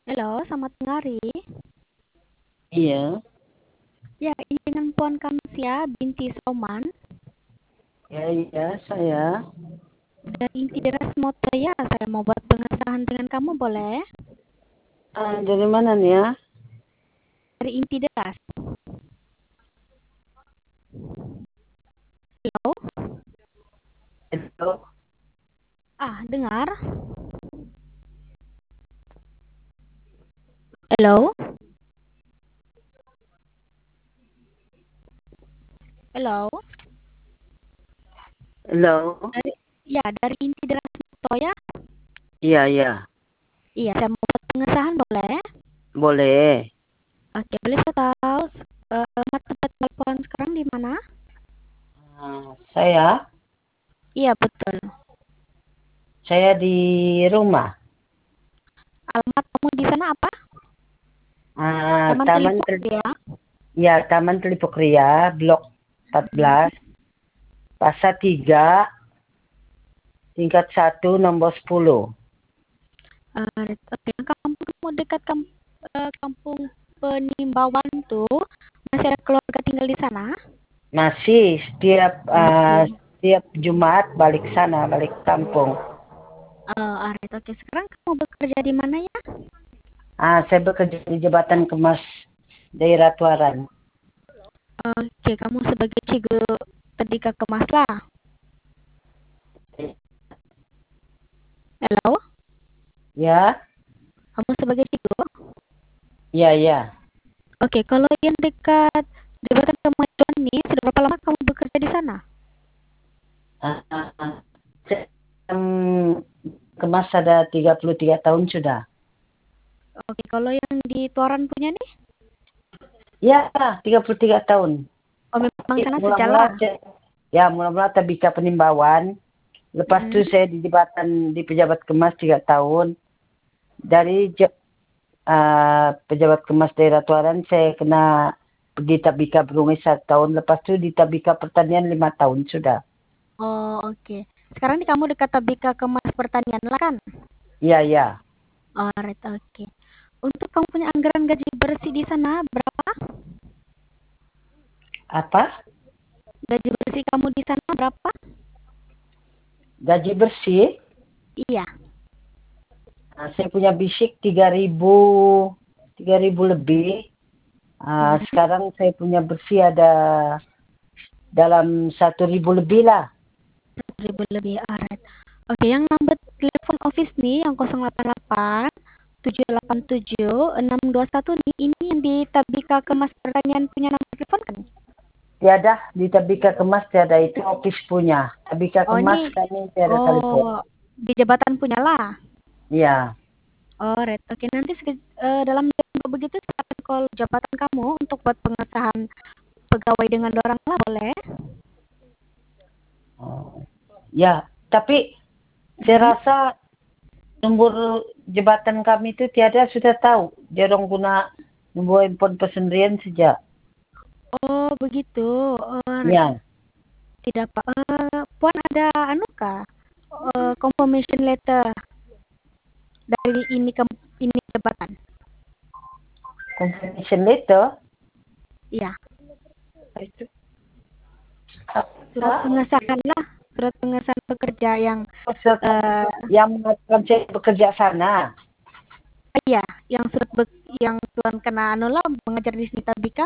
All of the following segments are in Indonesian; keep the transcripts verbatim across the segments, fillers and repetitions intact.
Halo, selamat hari. Iya, Ya, ini dengan Puan Kamsia binti Soman ya, iya, saya. dari Inti Deras Motoya. Saya mau buat pengesahan dengan kamu, boleh? Ah, dari mana nih ya? Dari Inti Deras. Halo? Itu. Ah, dengar? Halo? Halo? Halo. Dari, ya, dari Inti Deras Motoya. Iya, iya. Iya, saya mau buat pengesahan, boleh? Boleh. Oke, boleh saya tahu uh, alamat tempat telepon sekarang di mana? Ah, saya, Iya, betul. saya di rumah. Alamat kamu di sana apa? Ah, Taman Taman Telipuk Tel- ya? ya, Taman Telipuk Ria, Blok empat belas, Pasar tiga, tingkat satu, nomor sepuluh. Uh, oke, kampung kamu dekat kamp, uh, kampung Penimbawan tuh masih ada keluarga tinggal di sana? Masih setiap ah, Masih. setiap Jumat balik sana, balik kampung. Uh, alright, oke. Sekarang kamu bekerja di mana ya? Ah, saya bekerja di Jabatan Kemas Daerah Tuaran. Oke, kamu sebagai Cigo Tedika Kemas lah. Halo? Ya, Kamu sebagai Cigo? ya, ya. Oke, kalau yang dekat jabatan kemajuan nih, sudah berapa lama kamu bekerja di sana? Ah, ah, ah. Saya, em, kemas ada tiga puluh tiga tahun sudah. Oke, kalau yang di Tuaran punya nih? Ya, tiga puluh tiga tahun. Oh, memang Ya, sana mula-mula sejalan. saya, ya, mula-mula tabika penimbawan. Lepas Mm-mm. itu saya di jabatan di pejabat kemas tiga tahun. Dari je- ah, pejabat kemas daerah Tuaran saya kena di tabika berungai satu tahun. Lepas itu di tabika pertanian lima tahun sudah. Oh, oke. Sekarang nih kamu dekat Tabika Kemas Pertanian lah kan? Iya, iya. Alright, oke. Untuk kamu punya anggaran gaji bersih di sana berapa? Apa? Gaji bersih kamu di sana berapa? Gaji bersih. Iya. Nah, saya punya bisik tiga ribu, tiga ribu lebih. Ah, Hmm, sekarang saya punya bersih ada dalam satu ribu lebih lah. satu ribu lebih. Alright. Oke, yang nomor telepon office nih yang nol delapan delapan tujuh delapan tujuh enam dua satu nih, ini yang di Tabika Kemas Pertanian punya nomor telepon kan? Tiada di Tabika Kemas tiada itu office punya. Tabika Oh, Kemas ini kami tiada telepon. oh di jabatan punya lah. Iya. Alright. Oke, nanti seke- eh, dalam jam begitu saya akan call jabatan kamu untuk buat pengesahan pegawai dengan orang lah, boleh? Oh. Ya, tapi saya Hmm. rasa nomor jabatan kami itu tiada sudah tahu. Jarang guna nomor handphone pesendirian sejak. Oh, begitu. Alright. Ya. Tidak apa. Eh, Puan ada anu kah? Eh, confirmation letter dari ini ke ini jabatan. Confirmation letter. Iya, Itu surat apa? pengesahan lah, surat pengesahan pekerja yang Peserta eh yang mengatakan saya bekerja sana. iya, yang surat be- yang Tuan kena anu lah mengajar di sini Tabika.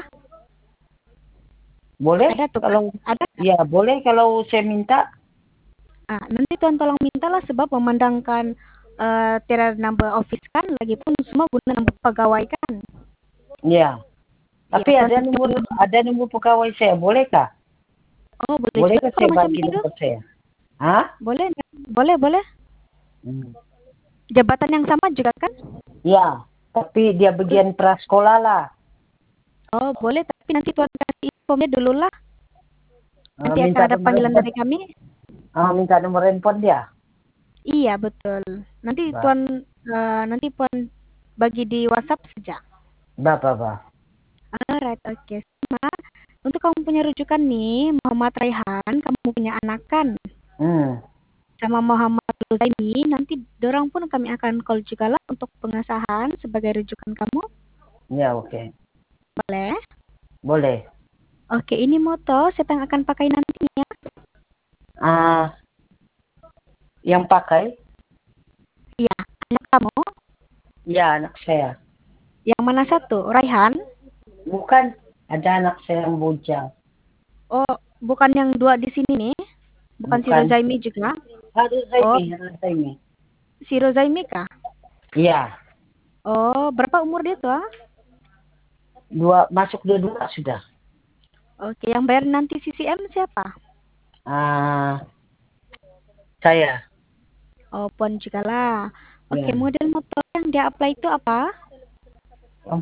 Boleh Ada tuh kan? kalau Ada kan? ya boleh kalau saya minta. Ah, nanti Tuan tolong mintalah sebab memandangkan eh tiada number office kan, lagi pun semua guna number pegawai kan. Ya. Iya, Tapi Tuan ada nomor coba. ada nomor pegawai saya, bolehkah? Oh, boleh juga Bolehkah kalau saya macam bagi itu. nomor saya? Hah? Boleh, boleh, boleh. Hmm. Jabatan yang sama juga kan? Ya, tapi dia bagian prasekolah lah. Oh, boleh, tapi nanti Tuan kasih infonya dulu lah. Eh, Nanti akan minta ada nomor panggilan handphone. dari kami. Ah, minta nomor handphone dia. Iya, betul. Nanti Bah, Tuan eh, nanti Tuan bagi di WhatsApp saja. bah, bah, bah. Alright, oke. Sama. Untuk kamu punya rujukan nih, Muhammad Raihan, kamu punya anak kan? Hmm. sama Muhammad Luzaimi. Nanti dorang pun kami akan call juga lah untuk pengesahan sebagai rujukan kamu. Ya, oke. Boleh? Boleh. Oke, ini moto siapa yang akan pakai nantinya? Ah, yang pakai? Iya, anak kamu. Ya, anak saya. Yang mana satu? Raihan? Bukan, ada anak saya yang bujang. Oh, bukan yang dua di sini nih? Bukan si Bukan. Rozaimi juga? Harus Oh, Zaimi, harus Zaimi. si Rozaimi kah? Iya, Oh, berapa umur dia tuh? Ah? dua masuk dua-dua sudah. Oke, yang bayar nanti C C M siapa? Ah, saya. Oh, Puan juga lah. Oke, Ya. model motor yang dia apply itu apa? Oh.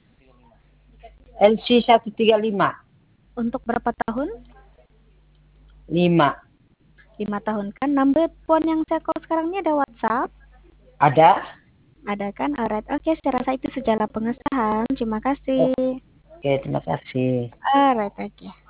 L C seratus tiga puluh lima. Untuk berapa tahun? lima. Lima tahun kan? Number phone yang saya call sekarang ini ada WhatsApp? Ada? Ada kan? Alright. Oke, saya rasa itu sejalan pengesahan. Terima kasih. Oke, terima kasih. Alright, oke.